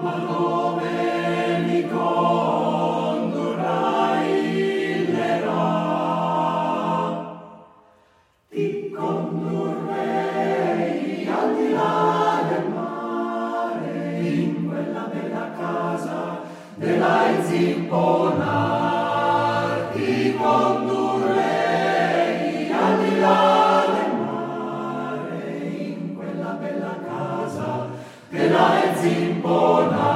ma dove mi condurrai illerà? Ti condurrei al di là del mare, in quella bella casa della Zimponar. Ti condurrei al di là del mare, in quella bella casa della Zimponar.